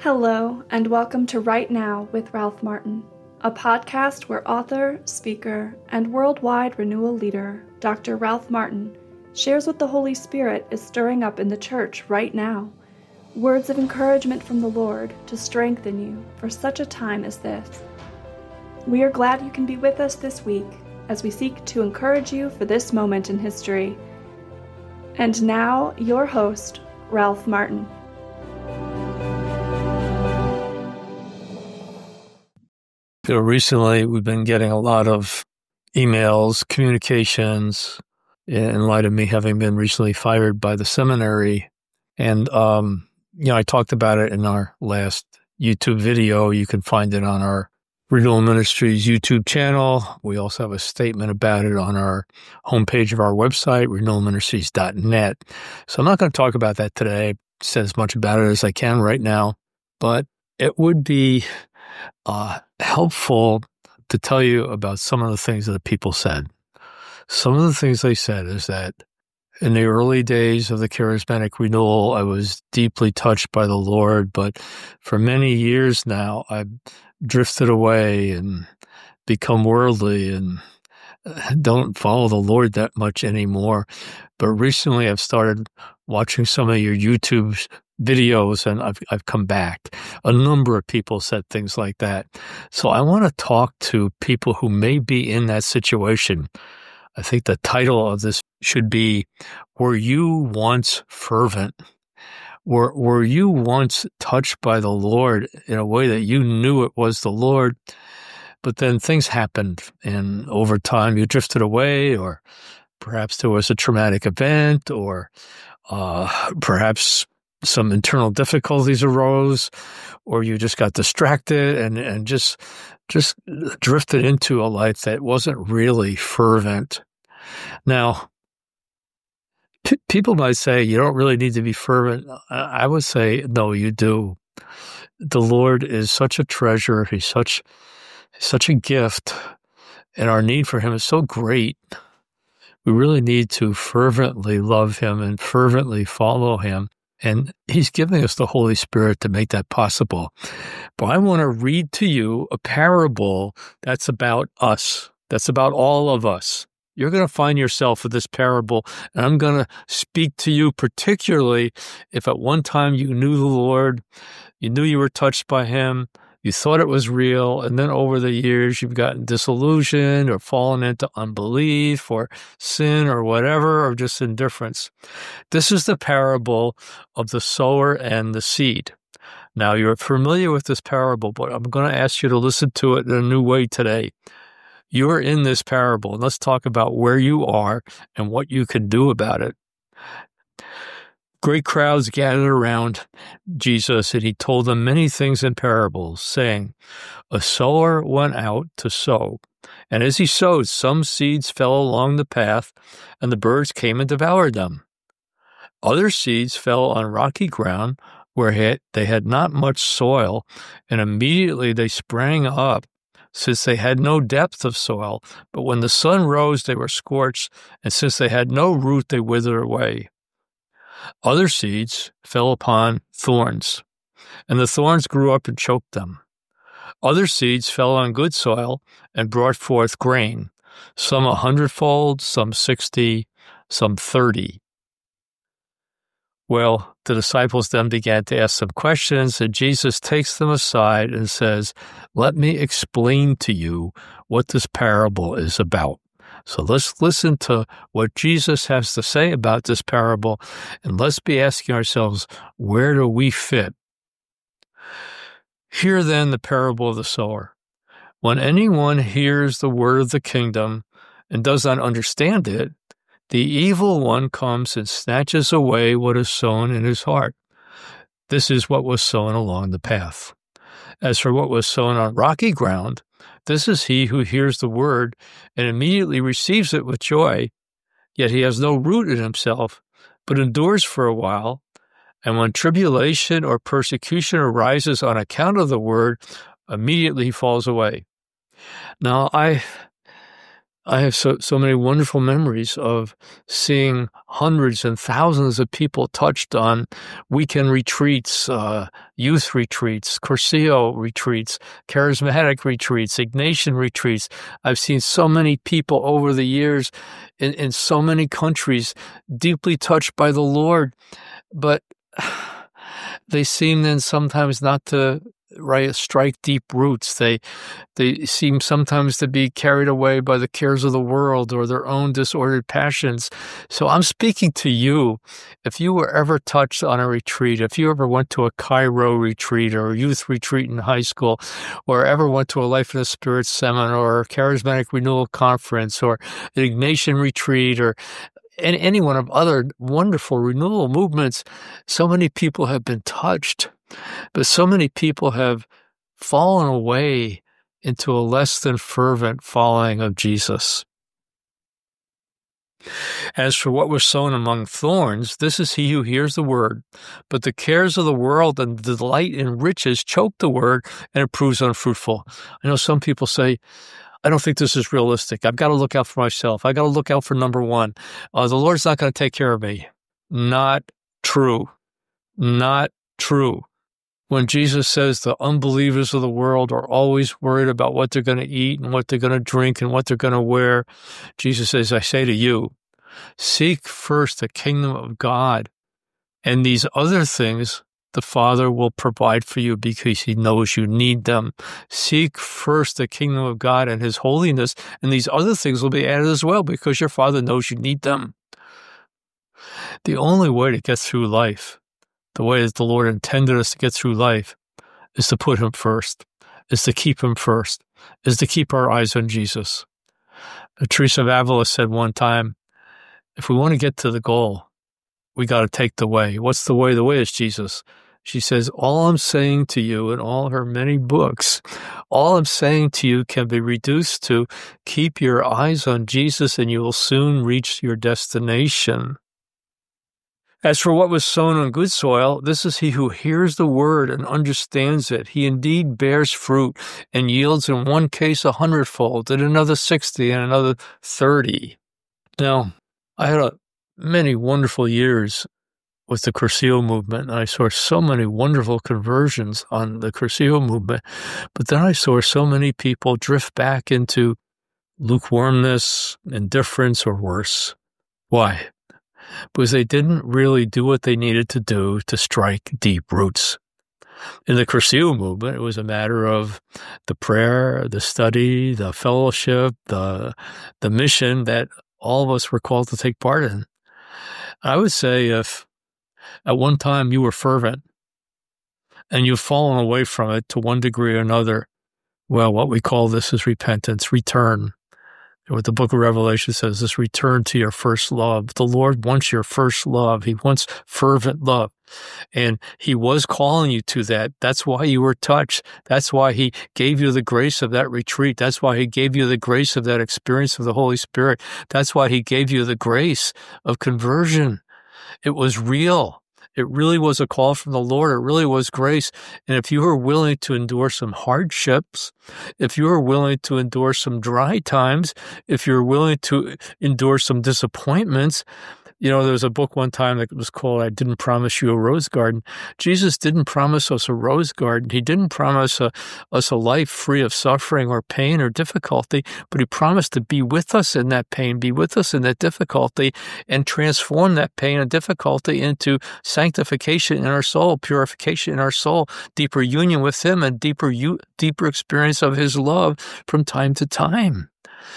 Hello, and welcome to Right Now with Ralph Martin, a podcast where author, speaker, and worldwide renewal leader, Dr. Ralph Martin, shares what the Holy Spirit is stirring up in the church right now. Words of encouragement from the Lord to strengthen you for such a time as this. We are glad you can be with us this week as we seek to encourage you for this moment in history. And now, your host, Ralph Martin. Recently, we've been getting a lot of emails, communications, in light of me having been recently fired by the seminary. And, I talked about it in our last YouTube video. You can find it on our Renewal Ministries YouTube channel. We also have a statement about it on our homepage of our website, renewalministries.net. So I'm not going to talk about that today. Say as much about it as I can right now, but it would be helpful to tell you about some of the things that the people said. Some of the things they said is that in the early days of the charismatic renewal, I was deeply touched by the Lord, but for many years now, I've drifted away and become worldly and don't follow the Lord that much anymore. But recently, I've started watching some of your YouTube videos, and I've come back. A number of people said things like that. So I want to talk to people who may be in that situation. I think the title of this should be, Were You Once Fervent? Were you once touched by the Lord in a way that you knew it was the Lord, but then things happened, and over time you drifted away, or perhaps there was a traumatic event, or perhaps some internal difficulties arose, or you just got distracted and just drifted into a life that wasn't really fervent. Now, people might say you don't really need to be fervent. I would say, no, you do. The Lord is such a treasure. He's such a gift, and our need for him is so great. We really need to fervently love him and fervently follow him. And he's giving us the Holy Spirit to make that possible. But I want to read to you a parable that's about us. That's about all of us. You're going to find yourself in this parable, and I'm going to speak to you particularly if at one time you knew the Lord, you knew you were touched by him, you thought it was real, and then over the years you've gotten disillusioned or fallen into unbelief or sin or whatever, or just indifference. This is the parable of the sower and the seed. Now, you're familiar with this parable, but I'm going to ask you to listen to it in a new way today. You're in this parable, and let's talk about where you are and what you can do about it. Great crowds gathered around Jesus, and he told them many things in parables, saying, A sower went out to sow, and as he sowed, some seeds fell along the path, and the birds came and devoured them. Other seeds fell on rocky ground, where they had not much soil, and immediately they sprang up, since they had no depth of soil. But when the sun rose, they were scorched, and since they had no root, they withered away. Other seeds fell upon thorns, and the thorns grew up and choked them. Other seeds fell on good soil and brought forth grain, some 100-fold, some 60, some 30. Well, the disciples then began to ask some questions, and Jesus takes them aside and says, Let me explain to you what this parable is about. So let's listen to what Jesus has to say about this parable, and let's be asking ourselves, where do we fit? Hear then the parable of the sower. When anyone hears the word of the kingdom and does not understand it, the evil one comes and snatches away what is sown in his heart. This is what was sown along the path. As for what was sown on rocky ground, this is he who hears the word and immediately receives it with joy, yet he has no root in himself, but endures for a while. And when tribulation or persecution arises on account of the word, immediately he falls away. Now, I I have so many wonderful memories of seeing hundreds and thousands of people touched on weekend retreats, youth retreats, Cursillo retreats, charismatic retreats, Ignatian retreats. I've seen so many people over the years in so many countries deeply touched by the Lord, but they seem then sometimes not to strike deep roots. They seem sometimes to be carried away by the cares of the world or their own disordered passions. So I'm speaking to you. If you were ever touched on a retreat, if you ever went to a Cairo retreat or a youth retreat in high school, or ever went to a Life in the Spirit seminar or a charismatic renewal conference or an Ignatian retreat or any one of other wonderful renewal movements, so many people have been touched. But so many people have fallen away into a less than fervent following of Jesus. As for what was sown among thorns, this is he who hears the word, but the cares of the world and the delight in riches choke the word, and it proves unfruitful. I know some people say, I don't think this is realistic. I've got to look out for myself. I've got to look out for number one. The Lord's not going to take care of me. Not true. Not true. When Jesus says the unbelievers of the world are always worried about what they're going to eat and what they're going to drink and what they're going to wear, Jesus says, I say to you, seek first the kingdom of God, and these other things the Father will provide for you because he knows you need them. Seek first the kingdom of God and his holiness, and these other things will be added as well because your Father knows you need them. The only way to get through life, the way that the Lord intended us to get through life, is to put him first, is to keep him first, is to keep our eyes on Jesus. Teresa of Avila said one time, if we want to get to the goal, we got to take the way. What's the way? The way is Jesus. She says, all I'm saying to you in all her many books, all I'm saying to you can be reduced to keep your eyes on Jesus and you will soon reach your destination. As for what was sown on good soil, this is he who hears the word and understands it. He indeed bears fruit and yields in one case 100-fold, in another 60, and another 30. Now, I had many wonderful years with the Cursillo movement, and I saw so many wonderful conversions on the Cursillo movement, but then I saw so many people drift back into lukewarmness, indifference, or worse. Why? Because they didn't really do what they needed to do to strike deep roots. In the Cursillo movement, it was a matter of the prayer, the study, the fellowship, the mission that all of us were called to take part in. I would say if at one time you were fervent and you've fallen away from it to one degree or another, well, what we call this is repentance, return. What the book of Revelation says is return to your first love. The Lord wants your first love. He wants fervent love. And he was calling you to that. That's why you were touched. That's why he gave you the grace of that retreat. That's why he gave you the grace of that experience of the Holy Spirit. That's why he gave you the grace of conversion. It was real. It really was a call from the Lord. It really was grace. And if you were willing to endure some hardships, if you were willing to endure some dry times, if you're willing to endure some disappointments, there was a book one time that was called, I Didn't Promise You a Rose Garden. Jesus didn't promise us a rose garden. He didn't promise us a life free of suffering or pain or difficulty, but he promised to be with us in that pain, be with us in that difficulty, and transform that pain and difficulty into sanctification in our soul, purification in our soul, deeper union with him, and deeper experience of his love from time to time.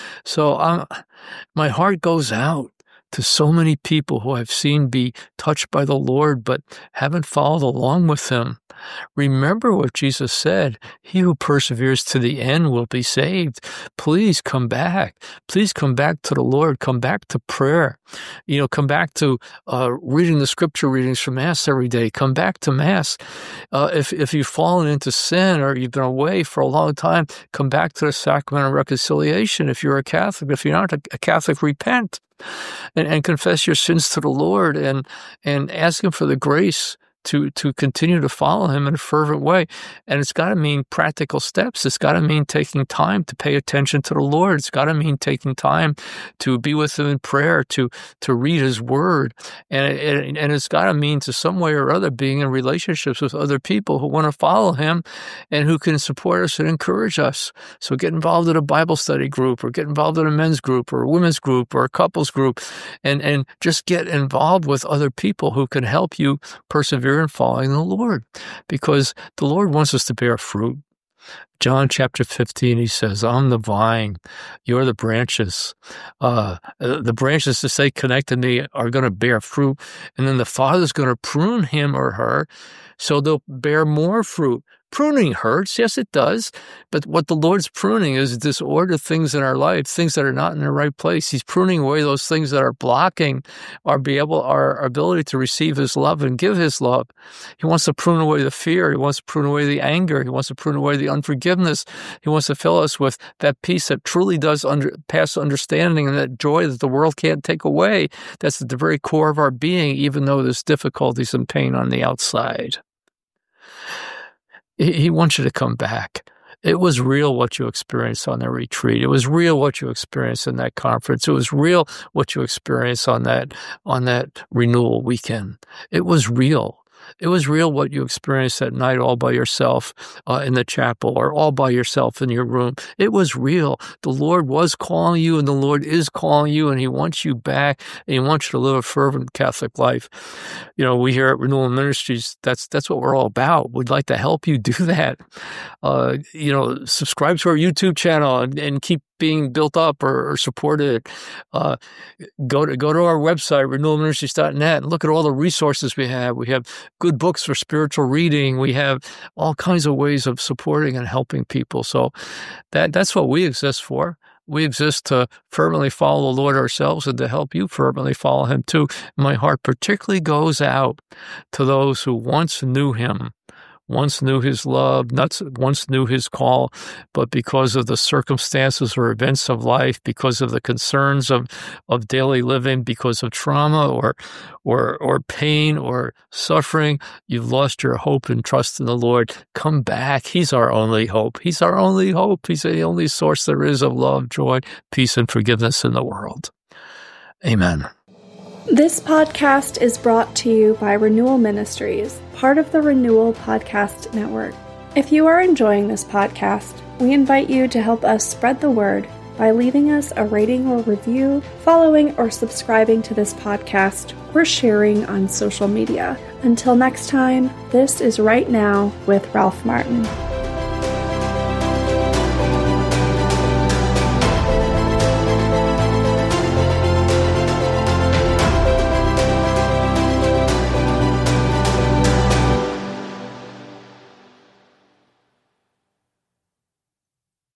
So my heart goes out to so many people who I've seen be touched by the Lord but haven't followed along with him. Remember what Jesus said, he who perseveres to the end will be saved. Please come back. Please come back to the Lord. Come back to prayer. Come back to reading the scripture readings from Mass every day. Come back to Mass. If you've fallen into sin or you've been away for a long time, come back to the sacrament of reconciliation. If you're a Catholic, if you're not a Catholic, repent and confess your sins to the Lord and ask him for the grace to continue to follow him in a fervent way. And it's got to mean practical steps. It's got to mean taking time to pay attention to the Lord. It's got to mean taking time to be with him in prayer, to read his word. And it's got to mean to some way or other being in relationships with other people who want to follow him and who can support us and encourage us. So get involved in a Bible study group, or get involved in a men's group or a women's group or a couples group, and just get involved with other people who can help you persevere in following the Lord, because the Lord wants us to bear fruit. John chapter 15, he says, I'm the vine, you're the branches. The branches that stay connected to me are going to bear fruit, and then the Father's going to prune him or her so they'll bear more fruit. Pruning hurts, yes, it does. But what the Lord's pruning is disordered things in our life, things that are not in the right place. He's pruning away those things that are blocking our ability to receive his love and give his love. He wants to prune away the fear. He wants to prune away the anger. He wants to prune away the unforgiveness. He wants to fill us with that peace that truly does pass understanding, and that joy that the world can't take away. That's at the very core of our being, even though there's difficulties and pain on the outside. He wants you to come back. It was real what you experienced on the retreat. It was real what you experienced in that conference. It was real what you experienced on that renewal weekend. It was real. It was real what you experienced that night all by yourself in the chapel, or all by yourself in your room. It was real. The Lord was calling you, and the Lord is calling you, and he wants you back, and he wants you to live a fervent Catholic life. You know, we here at Renewal Ministries, that's what we're all about. We'd like to help you do that. Subscribe to our YouTube channel and keep being built up or supported. Go to our website, renewalministries.net, and look at all the resources we have. We have good books for spiritual reading. We have all kinds of ways of supporting and helping people. So that's what we exist for. We exist to fervently follow the Lord ourselves and to help you fervently follow him too. My heart particularly goes out to those who once knew him, once knew his love, once knew his call, but because of the circumstances or events of life, because of the concerns of daily living, because of trauma or pain or suffering, you've lost your hope and trust in the Lord. Come back. He's our only hope. He's our only hope. He's the only source there is of love, joy, peace, and forgiveness in the world. Amen. This podcast is brought to you by Renewal Ministries, part of the Renewal Podcast Network. If you are enjoying this podcast, we invite you to help us spread the word by leaving us a rating or review, following or subscribing to this podcast, or sharing on social media. Until next time, this is Right Now with Ralph Martin.